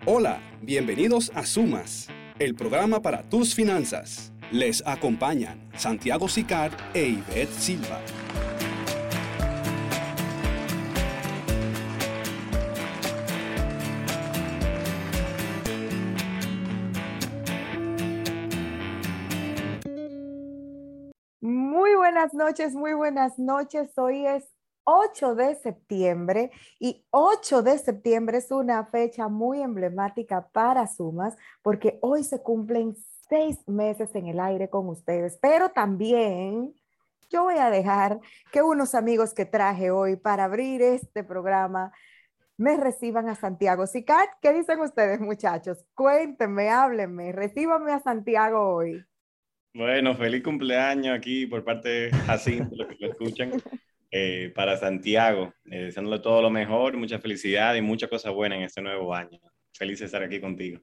Hola, bienvenidos a Sumas, el programa para tus finanzas. Les acompañan Santiago Sicard e Ivette Silva. Muy buenas noches. Hoy es 8 de septiembre y 8 de septiembre es una fecha muy emblemática para Sumas porque hoy se cumplen 6 meses en el aire con ustedes, pero también yo voy a dejar que unos amigos que traje hoy para abrir este programa me reciban a Santiago Sicard. ¿Qué dicen ustedes, muchachos? Cuéntenme, háblenme, recíbanme a Santiago hoy. Bueno, feliz cumpleaños aquí por parte de Jacinto, los que lo escuchan, para Santiago, deseándole todo lo mejor, mucha felicidad y muchas cosas buenas en este nuevo año. Feliz de estar aquí contigo.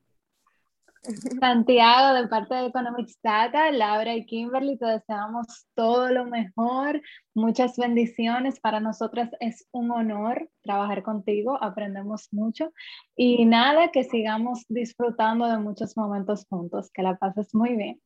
Santiago, de parte de Economics Data, Laura y Kimberly, te deseamos todo lo mejor, muchas bendiciones. Para nosotras es un honor trabajar contigo, aprendemos mucho y nada, que sigamos disfrutando de muchos momentos juntos, que la pases muy bien.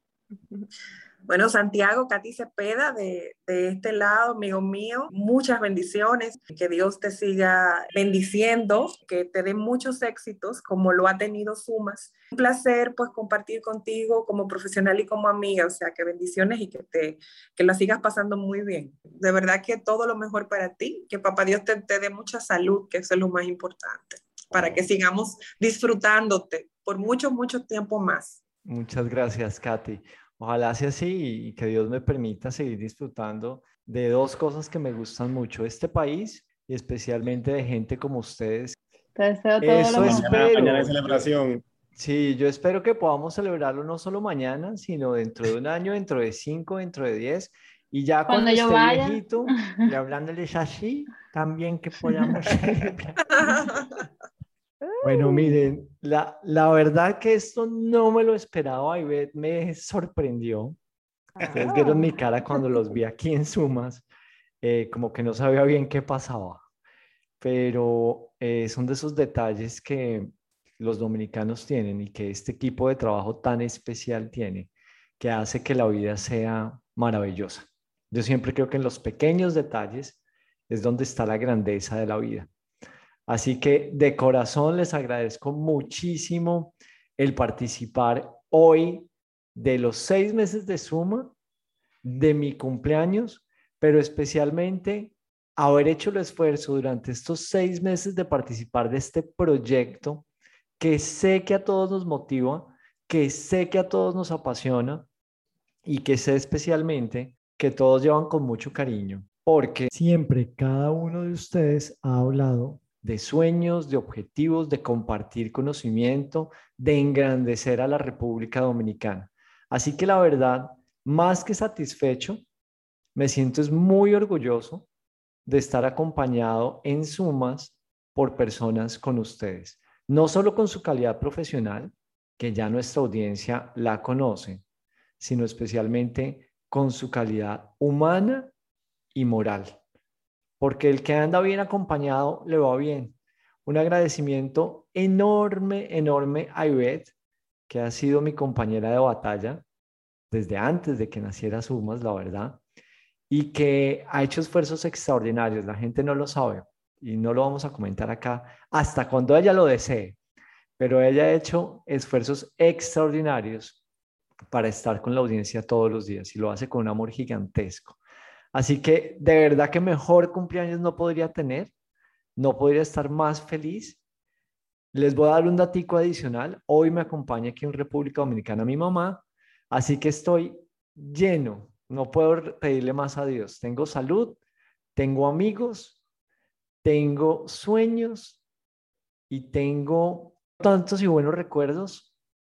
Bueno, Santiago, Katy Cepeda, de este lado, amigo mío, muchas bendiciones, que Dios te siga bendiciendo, que te dé muchos éxitos, como lo ha tenido Sumas. Un placer, pues, compartir contigo como profesional y como amiga, o sea, que bendiciones y que la sigas pasando muy bien. De verdad que todo lo mejor para ti, que papá Dios te dé mucha salud, que eso es lo más importante, para que sigamos disfrutándote por mucho, mucho tiempo más. Muchas gracias, Katy. Ojalá sea así y que Dios me permita seguir disfrutando de dos cosas que me gustan mucho, este país y especialmente de gente como ustedes. Te deseo todo Eso lo mejor. Mañana hay celebración. Sí, yo espero que podamos celebrarlo no solo mañana, sino dentro de un año, dentro de 5, dentro de 10. Y ya cuando yo esté vaya viejito y hablándoles así, también que podamos celebrar. Bueno, miren, la verdad que esto no me lo esperaba, Ivette me sorprendió. Ustedes vieron mi cara cuando los vi aquí en Sumas, como que no sabía bien qué pasaba, pero son de esos detalles que los dominicanos tienen y que este equipo de trabajo tan especial tiene, que hace que la vida sea maravillosa. Yo siempre creo que en los pequeños detalles es donde está la grandeza de la vida. Así que de corazón les agradezco muchísimo el participar hoy de los 6 meses de Suma, de mi cumpleaños, pero especialmente haber hecho el esfuerzo durante estos 6 meses de participar de este proyecto que sé que a todos nos motiva, que sé que a todos nos apasiona y que sé especialmente que todos llevan con mucho cariño, porque siempre cada uno de ustedes ha hablado de sueños, de objetivos, de compartir conocimiento, de engrandecer a la República Dominicana. Así que la verdad, más que satisfecho, me siento muy orgulloso de estar acompañado en Sumas por personas con ustedes, no solo con su calidad profesional, que ya nuestra audiencia la conoce, sino especialmente con su calidad humana y moral, porque el que anda bien acompañado le va bien. Un agradecimiento enorme, enorme a Ivette, que ha sido mi compañera de batalla desde antes de que naciera Sumas, la verdad, y que ha hecho esfuerzos extraordinarios. La gente no lo sabe y no lo vamos a comentar acá hasta cuando ella lo desee, pero ella ha hecho esfuerzos extraordinarios para estar con la audiencia todos los días y lo hace con un amor gigantesco. Así que de verdad que mejor cumpleaños no podría tener, no podría estar más feliz. Les voy a dar un datico adicional. Hoy me acompaña aquí en República Dominicana mi mamá, así que estoy lleno. No puedo pedirle más a Dios. Tengo salud, tengo amigos, tengo sueños y tengo tantos y buenos recuerdos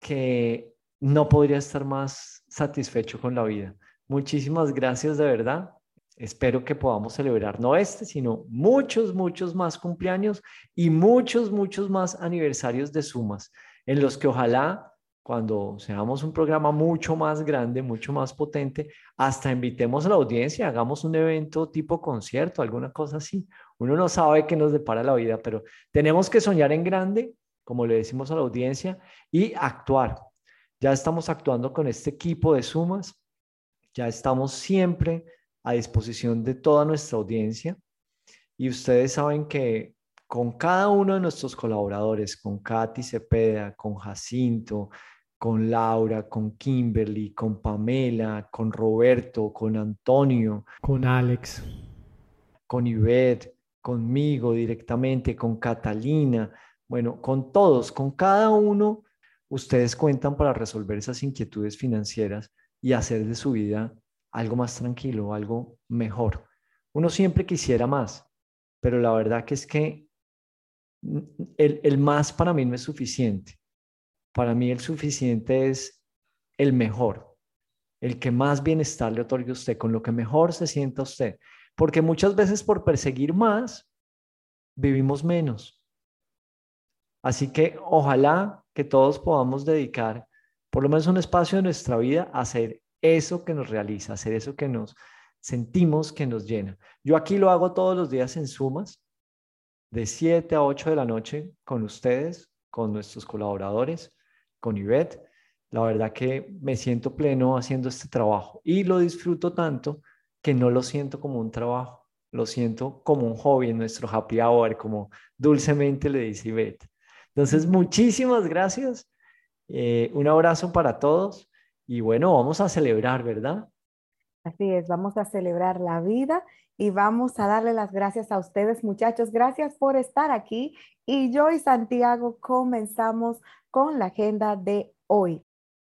que no podría estar más satisfecho con la vida. Muchísimas gracias de verdad. Espero que podamos celebrar no este, sino muchos, muchos más cumpleaños y muchos, muchos más aniversarios de Sumas, en los que ojalá cuando seamos un programa mucho más grande, mucho más potente, hasta invitemos a la audiencia, hagamos un evento tipo concierto, alguna cosa así. Uno no sabe qué nos depara la vida, pero tenemos que soñar en grande como le decimos a la audiencia, y actuar. Ya estamos actuando con este equipo de Sumas, ya estamos siempre a disposición de toda nuestra audiencia y ustedes saben que con cada uno de nuestros colaboradores, con Katy Cepeda, con Jacinto, con Laura, con Kimberly, con Pamela, con Roberto, con Antonio, con Alex, con Ivette, conmigo directamente, con Catalina, bueno, con todos, con cada uno, ustedes cuentan para resolver esas inquietudes financieras y hacer de su vida algo más tranquilo, algo mejor. Uno siempre quisiera más, pero la verdad que es que el más para mí no es suficiente. Para mí el suficiente es el mejor, el que más bienestar le otorgue a usted, con lo que mejor se sienta usted. Porque muchas veces por perseguir más, vivimos menos. Así que ojalá que todos podamos dedicar por lo menos un espacio de nuestra vida a hacer eso que nos realiza, hacer eso que nos sentimos que nos llena. Yo aquí lo hago todos los días en Sumas, de 7 a 8 de la noche con ustedes, con nuestros colaboradores, con Ivette. La verdad que me siento pleno haciendo este trabajo y lo disfruto tanto que no lo siento como un trabajo, lo siento como un hobby en nuestro happy hour, como dulcemente le dice Ivette. Entonces, muchísimas gracias. Un abrazo para todos y bueno, vamos a celebrar, ¿verdad? Así es, vamos a celebrar la vida y vamos a darle las gracias a ustedes, muchachos. Gracias por estar aquí. Y yo y Santiago comenzamos con la agenda de hoy.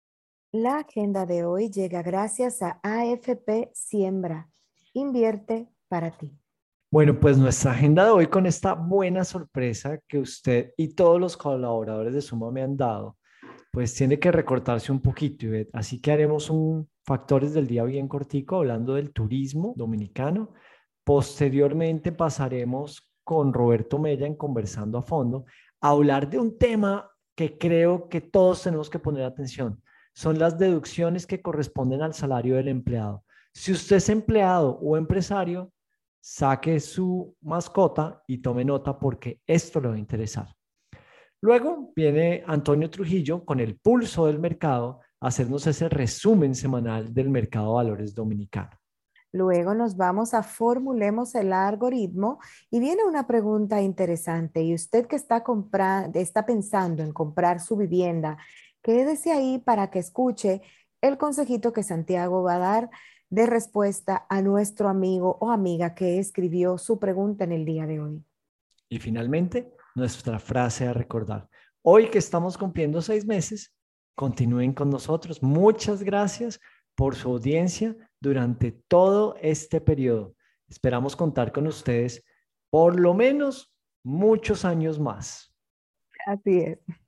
La agenda de hoy llega gracias a AFP Siembra. Invierte para ti. Bueno, pues nuestra agenda de hoy con esta buena sorpresa que usted y todos los colaboradores de Suma me han dado, pues tiene que recortarse un poquito, Ivette. Así que haremos un factores del día bien cortico hablando del turismo dominicano. Posteriormente pasaremos con Roberto Mella en Conversando a Fondo a hablar de un tema que creo que todos tenemos que poner atención. Son las deducciones que corresponden al salario del empleado. Si usted es empleado o empresario, saque su mascota y tome nota porque esto le va a interesar. Luego viene Antonio Trujillo con el pulso del mercado a hacernos ese resumen semanal del mercado de valores dominicano. Luego nos vamos a Formulemos el algoritmo y viene una pregunta interesante. Y usted que está pensando en comprar su vivienda, quédese ahí para que escuche el consejito que Santiago va a dar de respuesta a nuestro amigo o amiga que escribió su pregunta en el día de hoy. Y finalmente, nuestra frase a recordar. Hoy que estamos cumpliendo 6 meses, continúen con nosotros. Muchas gracias por su audiencia durante todo este periodo. Esperamos contar con ustedes por lo menos muchos años más. Así es.